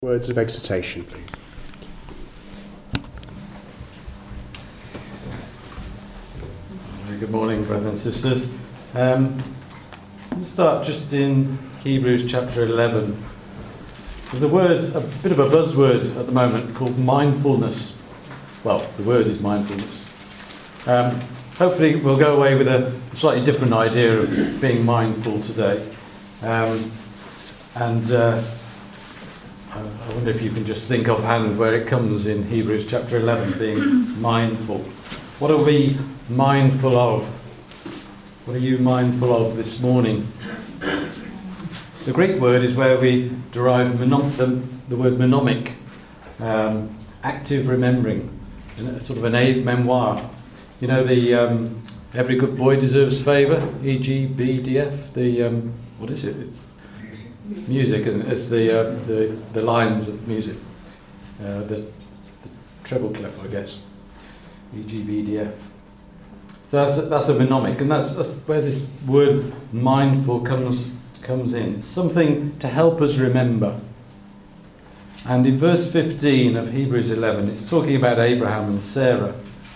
Words of exhortation, please. Good morning, brothers and sisters. Let's start just in Hebrews chapter 11. There's a bit of a buzzword at the moment called mindfulness. Well, the word is mindfulness. Hopefully we'll go away with a slightly different idea of being mindful today. I wonder if you can just think offhand where it comes in Hebrews chapter 11, being mindful. What are we mindful of? What are you mindful of this morning? The Greek word is where we derive the word mnemonic, active remembering, sort of an aid memoir. You know, the every good boy deserves favour, EGBDF, what is it? It's music, and it's the lines of music, the treble clef, I guess, EGBDF. So that's a mnemonic, and that's where this word mindful comes in. It's something to help us remember. And in verse 15 of Hebrews 11, it's talking about Abraham and Sarah.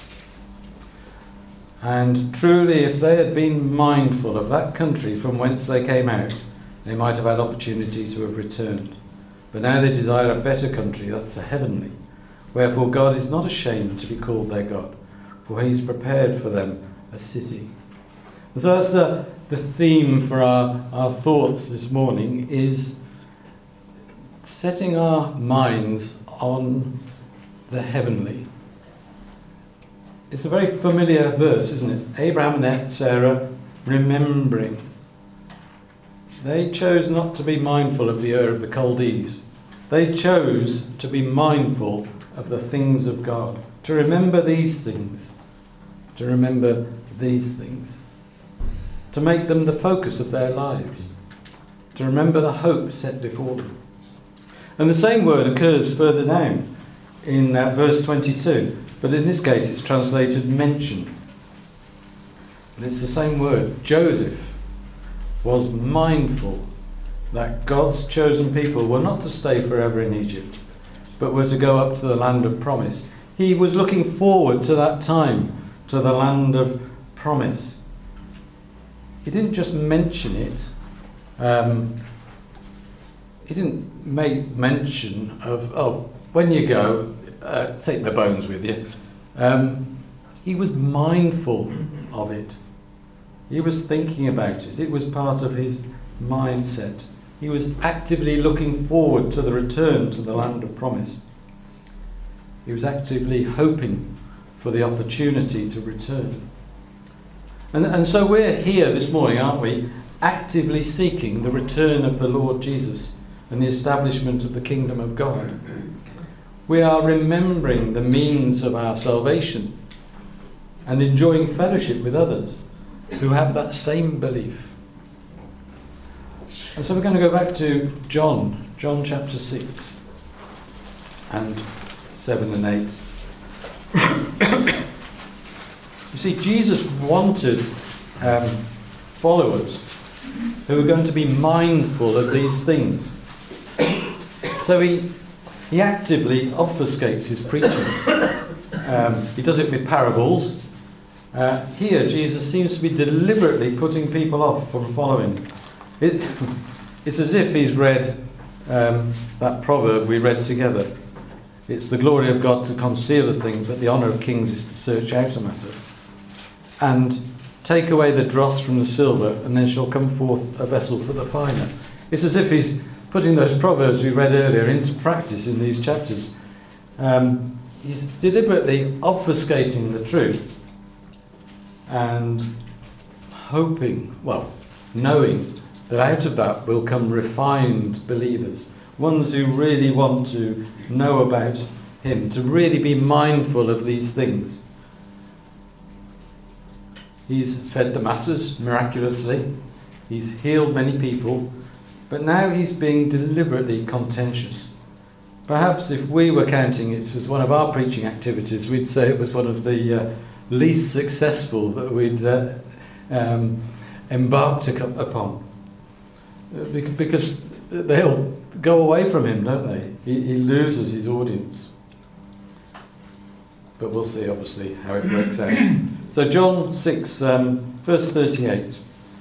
And truly, if they had been mindful of that country from whence they came out, they might have had opportunity to have returned. But now they desire a better country, that's the heavenly. Wherefore God is not ashamed to be called their God, for he has prepared for them a city. And so that's the theme for our thoughts this morning, is setting our minds on the heavenly. It's a very familiar verse, isn't it? Abraham and Sarah remembering. They chose not to be mindful of the Ur of the Chaldees. They chose to be mindful of the things of God. To remember these things. To remember these things. To make them the focus of their lives. To remember the hope set before them. And the same word occurs further down in verse 22. But in this case it's translated mention. But it's the same word. Joseph was mindful that God's chosen people were not to stay forever in Egypt, but were to go up to the land of promise. He was looking forward to that time, to the land of promise. He didn't just mention it. He didn't make mention of, when you go, take my bones with you. He was mindful of it. He was thinking about it. It was part of his mindset. He was actively looking forward to the return to the land of promise. He was actively hoping for the opportunity to return. And so we're here this morning, aren't we? Actively seeking the return of the Lord Jesus and the establishment of the kingdom of God. We are remembering the means of our salvation and enjoying fellowship with others who have that same belief. And so we're going to go back to John chapter 6 and 7 and 8. You see, Jesus wanted followers who were going to be mindful of these things. So he actively obfuscates his preaching. He does it with parables. Here, Jesus seems to be deliberately putting people off from following. It's as if he's read that proverb we read together. It's the glory of God to conceal a thing, but the honour of kings is to search out a matter. And take away the dross from the silver, and then shall come forth a vessel for the finer. It's as if he's putting those proverbs we read earlier into practice in these chapters. He's deliberately obfuscating the truth. And knowing that out of that will come refined believers, ones who really want to know about him, to really be mindful of these things. He's fed the masses miraculously, he's healed many people, but now he's being deliberately contentious. Perhaps if we were counting it as one of our preaching activities, we'd say it was one of the least successful that we'd embarked upon. Because they all go away from him, don't they? He loses his audience. But we'll see, obviously, how it works out. So John 6, verse 38.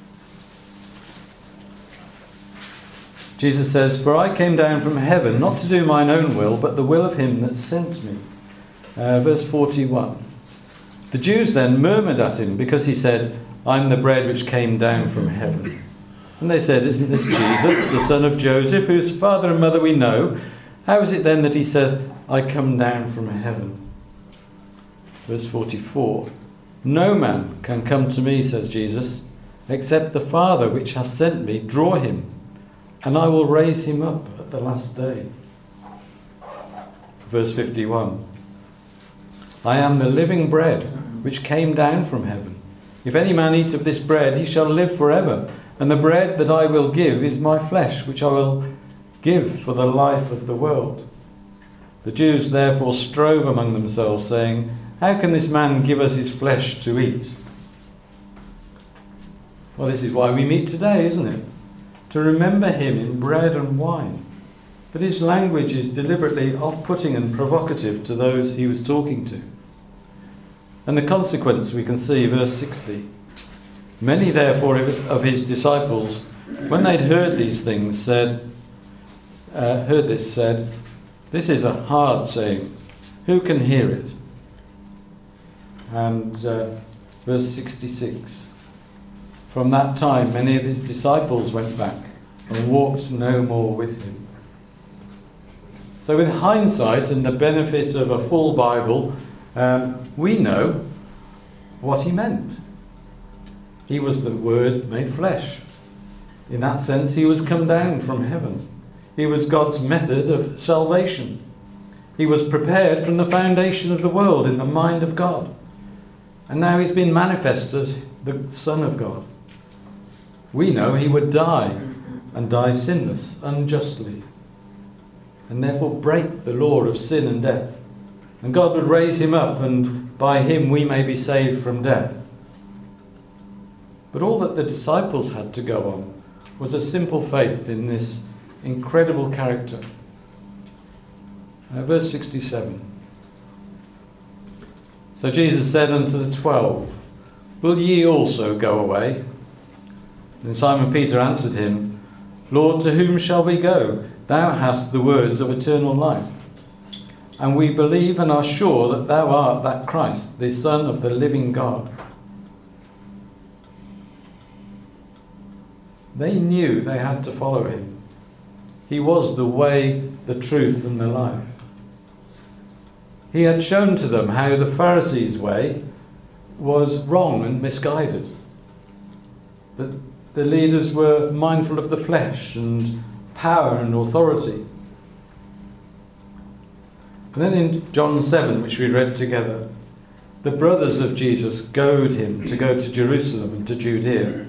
Jesus says, "For I came down from heaven, not to do mine own will, but the will of him that sent me." Verse 41. The Jews then murmured at him because he said, "I'm the bread which came down from heaven." And they said, "Isn't this Jesus, the son of Joseph, whose father and mother we know? How is it then that he says, 'I come down from heaven'?" Verse 44. "No man can come to me," says Jesus, "except the Father which has sent me draw him, and I will raise him up at the last day." Verse 51. "I am the living bread which came down from heaven. If any man eat of this bread, he shall live forever. And the bread that I will give is my flesh, which I will give for the life of the world." The Jews therefore strove among themselves, saying, "How can this man give us his flesh to eat?" Well, this is why we meet today, isn't it? To remember him in bread and wine. But his language is deliberately off-putting and provocative to those he was talking to. And the consequence we can see, verse 60. "Many therefore of his disciples, when they'd heard these things, said, 'This is a hard saying. Who can hear it?'" And verse 66. "From that time many of his disciples went back and walked no more with him." So with hindsight and the benefit of a full Bible, we know what he meant. He was the Word made flesh. In that sense, he was come down from heaven. He was God's method of salvation. He was prepared from the foundation of the world in the mind of God. And now he's been manifest as the Son of God. We know he would die, and die sinless, unjustly, and therefore break the law of sin and death. And God would raise him up, and by him we may be saved from death. But all that the disciples had to go on was a simple faith in this incredible character. Verse 67. "So Jesus said unto the 12, Will ye also go away? And Simon Peter answered him, Lord, to whom shall we go? Thou hast the words of eternal life. And we believe and are sure that thou art that Christ, the Son of the living God." They knew they had to follow him. He was the way, the truth, and the life. He had shown to them how the Pharisees' way was wrong and misguided. That the leaders were mindful of the flesh and power and authority. And then in John 7, which we read together, the brothers of Jesus goad him to go to Jerusalem and to Judea.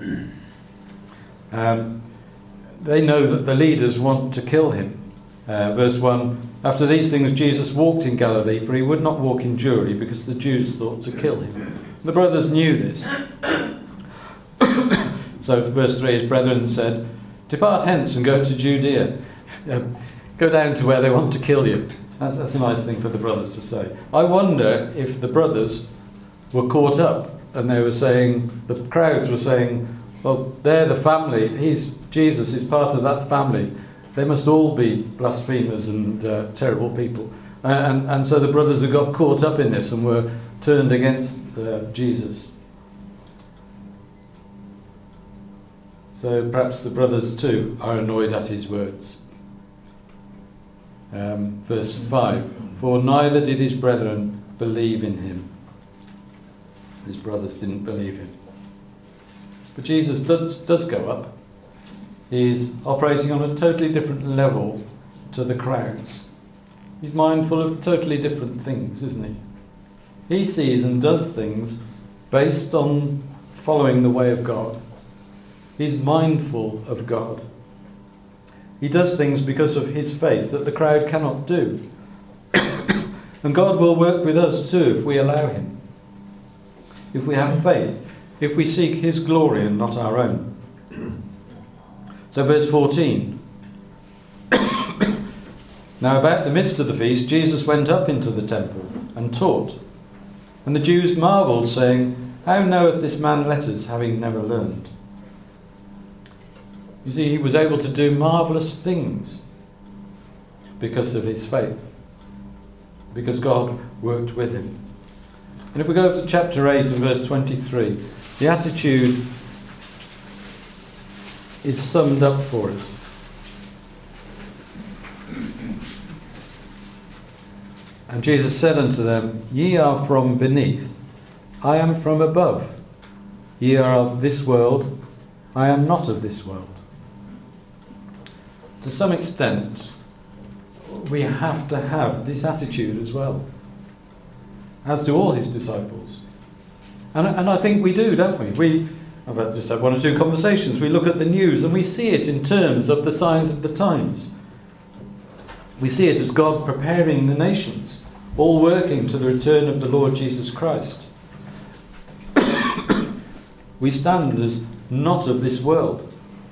They know that the leaders want to kill him. Verse 1, "After these things Jesus walked in Galilee, for he would not walk in Jewry, because the Jews thought to kill him." The brothers knew this. So verse 3, his brethren said, "Depart hence and go to Judea." Go down to where they want to kill you. That's a nice thing for the brothers to say. I wonder if the brothers were caught up and they were saying, the crowds were saying, well, they're the family. Jesus is part of that family. They must all be blasphemers and terrible people. And so the brothers had got caught up in this and were turned against Jesus. So perhaps the brothers too are annoyed at his words. Verse 5, "For neither did his brethren believe in him." His brothers didn't believe him. But Jesus does go up. He's operating on a totally different level to the crowds. He's mindful of totally different things, isn't he? He sees and does things based on following the way of God. He's mindful of God. He does things because of his faith that the crowd cannot do. And God will work with us too if we allow him. If we have faith. If we seek his glory and not our own. So verse 14. Now about the midst of the feast, Jesus went up into the temple and taught. And the Jews marvelled, saying, How knoweth this man letters, having never learned? You see, he was able to do marvellous things because of his faith, because God worked with him. And if we go to chapter 8 and verse 23, the attitude is summed up for us. And Jesus said unto them, Ye are from beneath, I am from above. Ye are of this world, I am not of this world. To some extent, we have to have this attitude as well, as do all his disciples. And I think we do, don't we? I've just had one or two conversations. We look at the news and we see it in terms of the signs of the times. We see it as God preparing the nations, all working to the return of the Lord Jesus Christ. We stand as not of this world.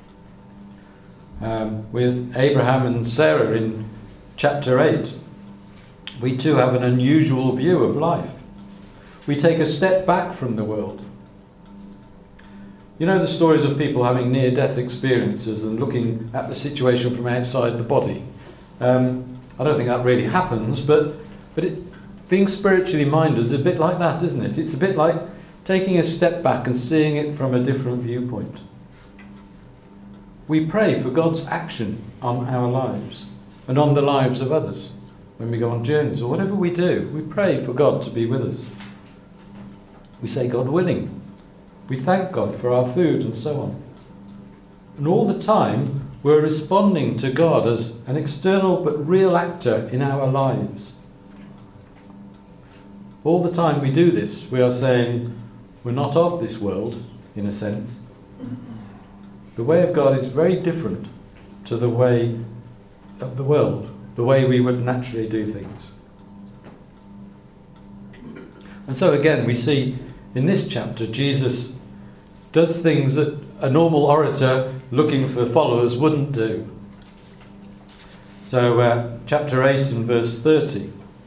With Abraham and Sarah in chapter 8, we too have an unusual view of life. We take a step back from the world. You know the stories of people having near-death experiences and looking at the situation from outside the body. I don't think that really happens, but being spiritually minded is a bit like that, isn't it? It's a bit like taking a step back and seeing it from a different viewpoint. We pray for God's action on our lives and on the lives of others. When we go on journeys or whatever we do, we pray for God to be with us. We say, God willing. We thank God for our food and so on. And all the time, we're responding to God as an external but real actor in our lives. All the time we do this, we are saying, we're not of this world, in a sense. The way of God is very different to the way of the world, the way we would naturally do things. And so again, we see in this chapter, Jesus does things that a normal orator looking for followers wouldn't do. So chapter 8 and verse 30.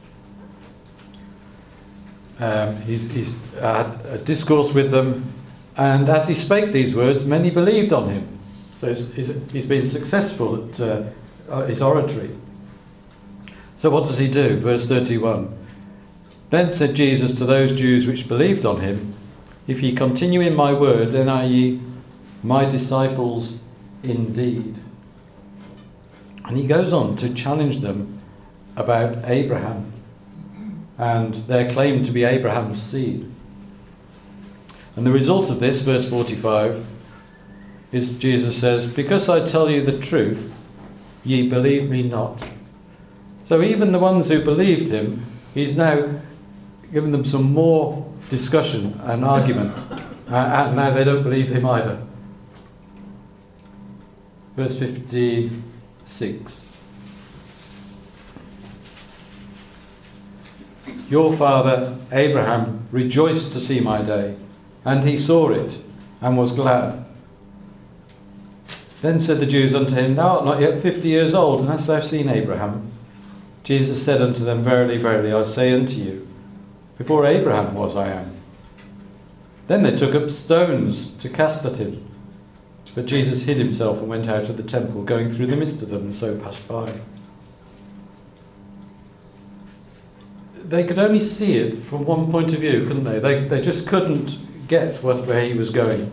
He's had a discourse with them, and as he spake these words, many believed on him. So he's been successful at his oratory. So what does he do? Verse 31. Then said Jesus to those Jews which believed on him, If ye continue in my word, then are ye my disciples indeed. And he goes on to challenge them about Abraham and their claim to be Abraham's seed. And the result of this, verse 45, is Jesus says, Because I tell you the truth, ye believe me not. So even the ones who believed him, he's now given them some more discussion and argument. And now they don't believe him either. Verse 56. Your father Abraham rejoiced to see my day, and he saw it, and was glad. Then said the Jews unto him, Thou art not yet 50 years old, and hast thou seen Abraham? Jesus said unto them, Verily, verily, I say unto you, before Abraham was, I am. Then they took up stones to cast at him. But Jesus hid himself and went out of the temple, going through the midst of them, and so passed by. They could only see it from one point of view, couldn't they? They just couldn't get where he was going.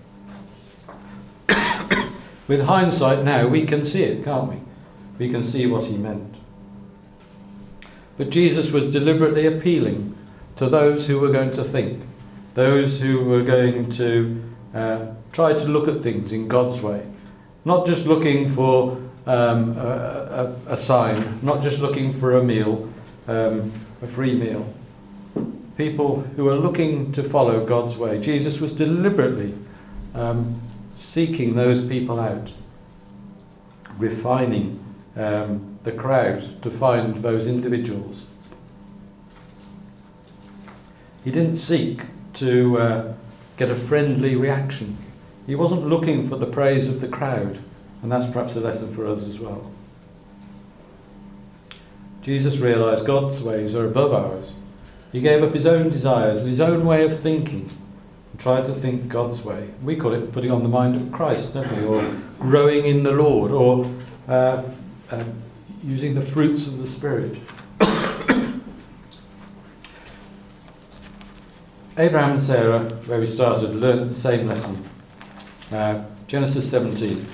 With hindsight now, we can see it, can't we? We can see what he meant. But Jesus was deliberately appealing to those who were going to think, those who were going to try to look at things in God's way. Not just looking for a sign, not just looking for a meal, a free meal. People who are looking to follow God's way. Jesus was deliberately seeking those people out, refining the crowd to find those individuals. He didn't seek to get a friendly reaction. He wasn't looking for the praise of the crowd, and that's perhaps a lesson for us as well. Jesus realised God's ways are above ours. He gave up his own desires and his own way of thinking and tried to think God's way. We call it putting on the mind of Christ, don't we? Or growing in the Lord, or using the fruits of the Spirit. Abraham and Sarah, where we started, learned the same lesson. Genesis 17.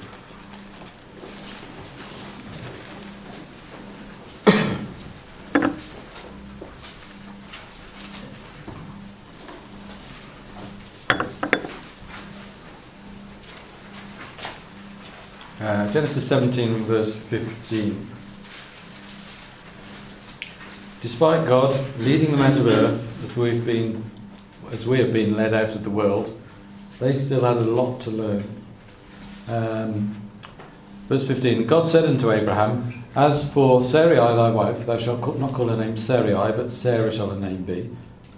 Genesis 17 verse 15. Despite God leading them out of Ur, as we have been led out of the world, they still had a lot to learn. Verse 15, God said unto Abraham, As for Sarai thy wife, thou shalt not call her name Sarai, but Sarah shall her name be.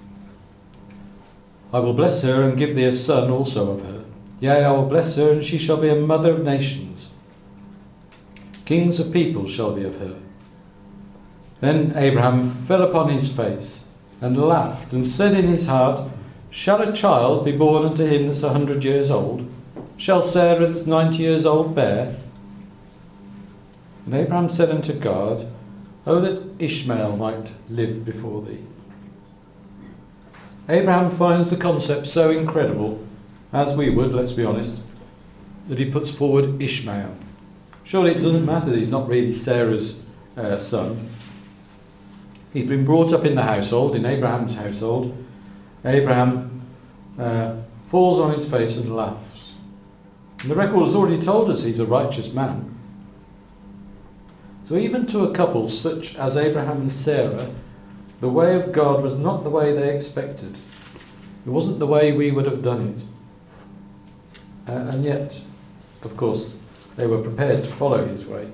I will bless her and give thee a son also of her. Yea, I will bless her, and she shall be a mother of nations. Kings of peoples shall be of her. Then Abraham fell upon his face and laughed, and said in his heart, Shall a child be born unto him that's 100 years old? Shall Sarah that's 90 years old bear? And Abraham said unto God, O that Ishmael might live before thee. Abraham finds the concept so incredible, as we would, let's be honest, that he puts forward Ishmael. Surely it doesn't matter that he's not really Sarah's son. He's been brought up in the household, in Abraham's household. Abraham falls on his face and laughs. And the record has already told us he's a righteous man. So even to a couple such as Abraham and Sarah, the way of God was not the way they expected. It wasn't the way we would have done it. And yet, of course, they were prepared to follow his way.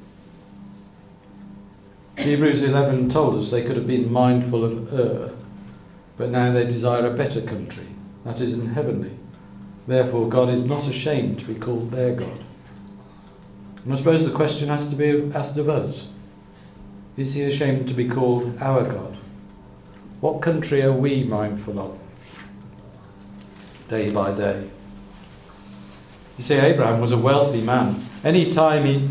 Hebrews 11 told us they could have been mindful of Ur, but now they desire a better country, that is in heavenly. Therefore God is not ashamed to be called their God. And I suppose the question has to be asked of us. Is he ashamed to be called our God? What country are we mindful of? Day by day. You see, Abraham was a wealthy man. Any time he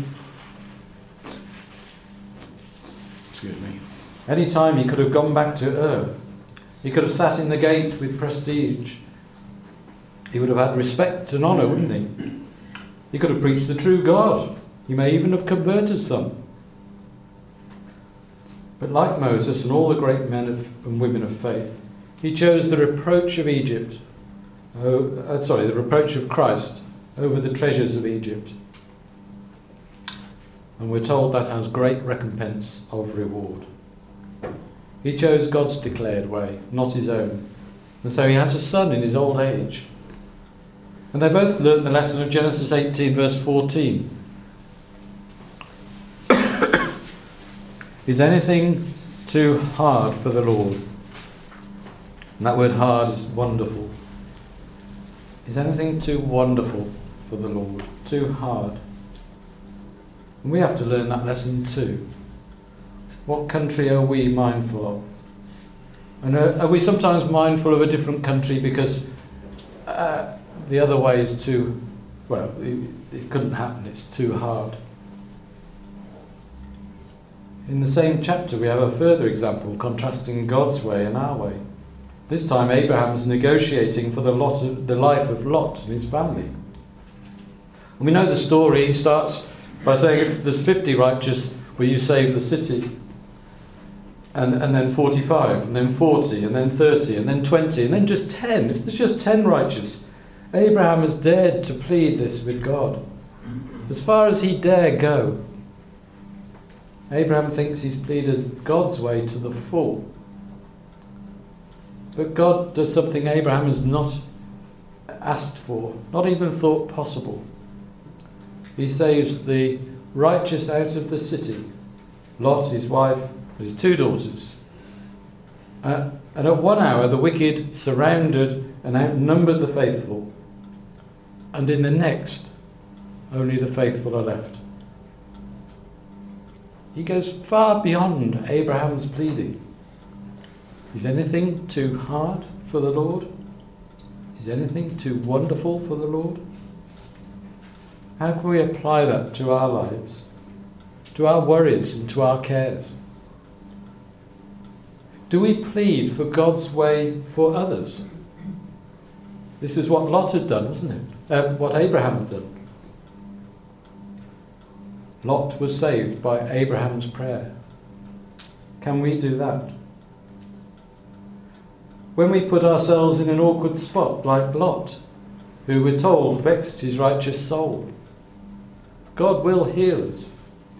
could have gone back to Ur. He could have sat in the gate with prestige. He would have had respect and honour, wouldn't he? He could have preached the true God. He may even have converted some. But like Moses and all the great men and women of faith, he chose the reproach of Egypt. The reproach of Christ over the treasures of Egypt. And we're told that has great recompense of reward. He chose God's declared way, not his own. And so he has a son in his old age. And they both learnt the lesson of Genesis 18 verse 14. Is anything too hard for the Lord? And that word hard is wonderful. Is anything too wonderful for the Lord? Too hard? And we have to learn that lesson too. What country are we mindful of? And are we sometimes mindful of a different country because the other way is too, well, it couldn't happen, it's too hard. In the same chapter we have a further example contrasting God's way and our way. This time Abraham's negotiating for the life of Lot and his family. And we know the story. He starts by saying, if there's 50 righteous, will you save the city? And then 45, and then 40, and then 30, and then 20, and then just 10. If there's just 10 righteous, Abraham has dared to plead this with God. As far as he dare go. Abraham thinks he's pleaded God's way to the full. But God does something Abraham has not asked for, not even thought possible. He saves the righteous out of the city, Lot, his wife, and his 2 daughters. And at 1 hour the wicked surrounded and outnumbered the faithful, and in the next only the faithful are left. He goes far beyond Abraham's pleading. Is anything too hard for the Lord? Is anything too wonderful for the Lord? How can we apply that to our lives, to our worries and to our cares? Do we plead for God's way for others? This is what Lot had done, wasn't it? What Abraham had done. Lot was saved by Abraham's prayer. Can we do that? When we put ourselves in an awkward spot, like Lot, who we're told vexed his righteous soul, God will heal us.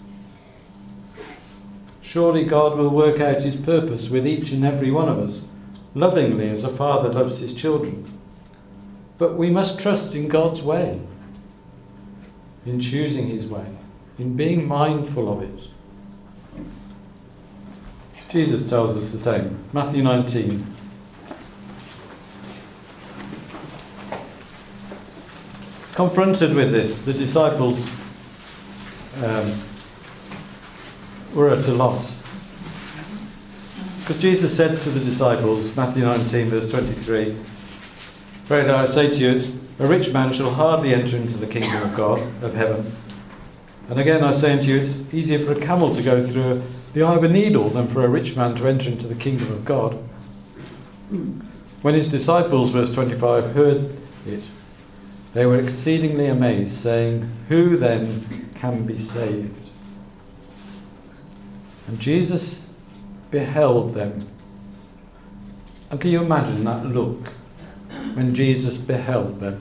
Surely God will work out his purpose with each and every one of us, lovingly as a father loves his children. But we must trust in God's way, in choosing his way, in being mindful of it. Jesus tells us the same. Matthew 19. Confronted with this, the disciples were at a loss. Because Jesus said to the disciples, Matthew 19, verse 23, "Verily I say to you, a rich man shall hardly enter into the kingdom of God, of heaven. And again I say unto you, it's easier for a camel to go through the eye of a needle than for a rich man to enter into the kingdom of God." When his disciples, verse 25, heard it, they were exceedingly amazed, saying, "Who then can be saved?" And Jesus beheld them. And can you imagine that look when Jesus beheld them?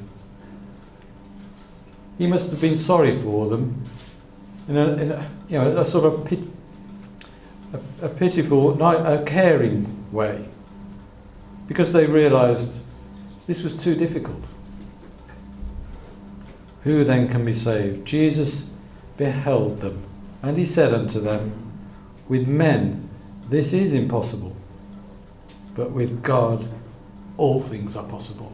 He must have been sorry for them in a sort of pitiful, a caring way, because they realised this was too difficult. Who then can be saved? Jesus beheld them, and he said unto them, "With men this is impossible, but with God all things are possible."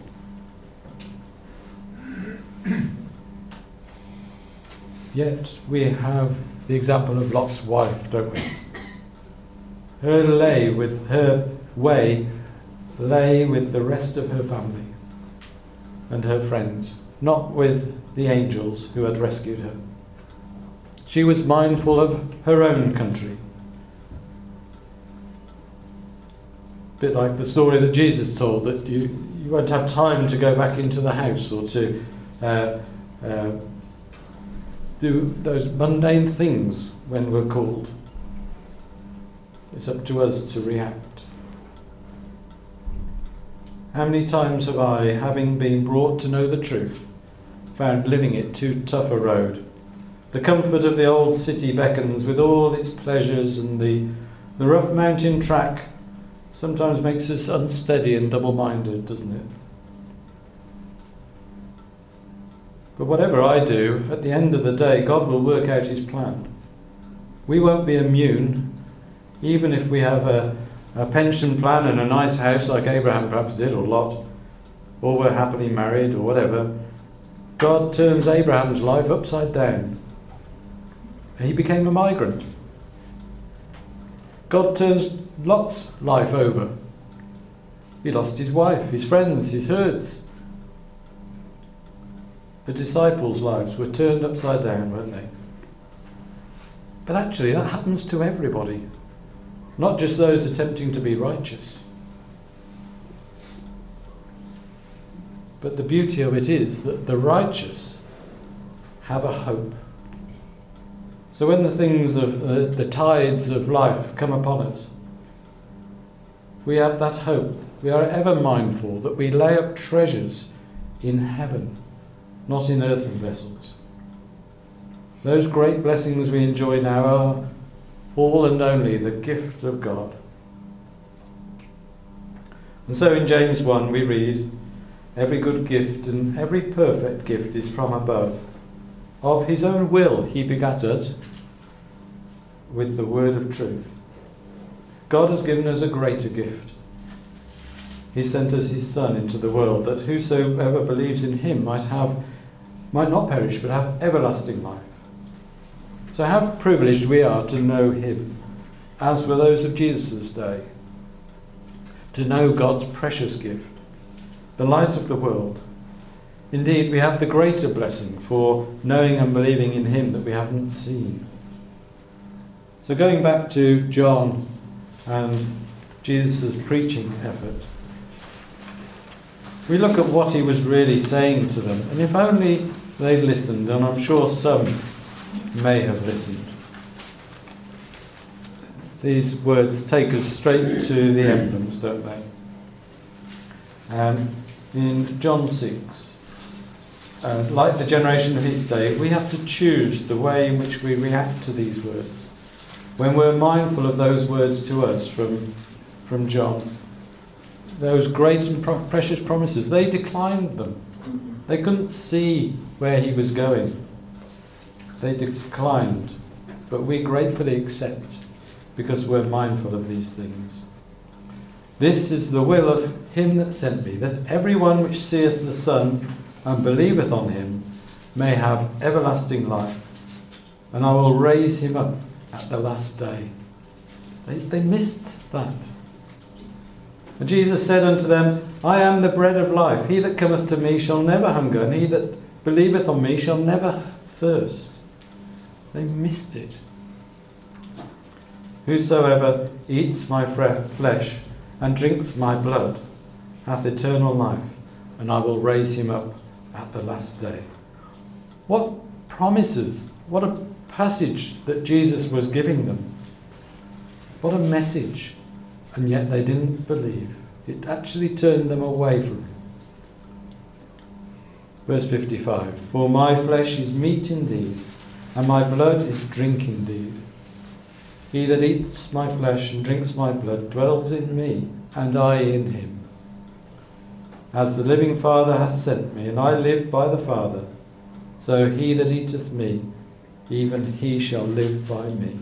Yet we have the example of Lot's wife, don't we? Her way lay with the rest of her family and her friends, not with the angels who had rescued her. She was mindful of her own country. A bit like the story that Jesus told, that you won't have time to go back into the house or to do those mundane things when we're called. It's up to us to react. How many times have I, having been brought to know the truth, found living it too tough a road? The comfort of the old city beckons with all its pleasures, and the rough mountain track sometimes makes us unsteady and double-minded, doesn't it? But whatever I do, at the end of the day, God will work out his plan. We won't be immune, even if we have a pension plan and a nice house like Abraham perhaps did, or Lot, or we're happily married, or whatever. God turns Abraham's life upside down. He became a migrant. God turns Lot's life over. He lost his wife, his friends, his herds. The disciples' lives were turned upside down, weren't they? But actually, that happens to everybody, not just those attempting to be righteous. But the beauty of it is that the righteous have a hope. So when the things of the tides of life come upon us, we have that hope. We are ever mindful that we lay up treasures in heaven, not in earthen vessels. Those great blessings we enjoy now are all and only the gift of God. And so in James 1 we read, "Every good gift and every perfect gift is from above. Of his own will he begat us with the word of truth." God has given us a greater gift. He sent us his Son into the world, that whosoever believes in him might not perish, but have everlasting life. So how privileged we are to know him, as were those of Jesus' day, to know God's precious gift, the light of the world. Indeed, we have the greater blessing for knowing and believing in him that we haven't seen. So going back to John and Jesus' preaching effort, we look at what he was really saying to them, and if only they'd listened, and I'm sure some may have listened. These words take us straight to the emblems, don't they? In John 6, like the generation of his day, we have to choose the way in which we react to these words. When we're mindful of those words to us from John, those great and precious promises, they declined them. They couldn't see where he was going. They declined, but we gratefully accept because we're mindful of these things. This is the will of him that sent me, that everyone which seeth the Son and believeth on him may have everlasting life, and I will raise him up at the last day. They missed that. And Jesus said unto them, I am the bread of life. He that cometh to me shall never hunger, and he that believeth on me shall never thirst. They missed it. Whosoever eats my flesh and drinks my blood hath eternal life, and I will raise him up at the last day. What promises, what a passage that Jesus was giving them. What a message. And yet they didn't believe. It actually turned them away from him. Verse 55, for my flesh is meat indeed, and my blood is drink indeed. He that eats my flesh and drinks my blood dwells in me, and I in him. As the living Father hath sent me, and I live by the Father, so he that eateth me, even he shall live by me.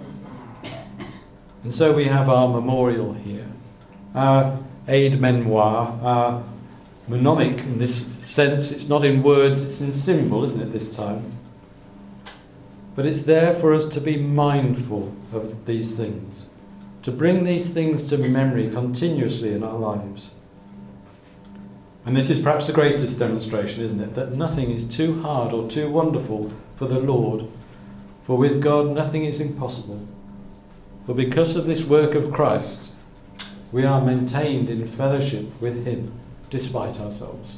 And so we have our memorial here, our aide-memoire, our mnemonic in this sense. It's not in words, it's in symbol, isn't it, this time? But it's there for us to be mindful of these things, to bring these things to memory continuously in our lives. And this is perhaps the greatest demonstration, isn't it? That nothing is too hard or too wonderful for the Lord, for with God nothing is impossible. For because of this work of Christ, we are maintained in fellowship with him, despite ourselves.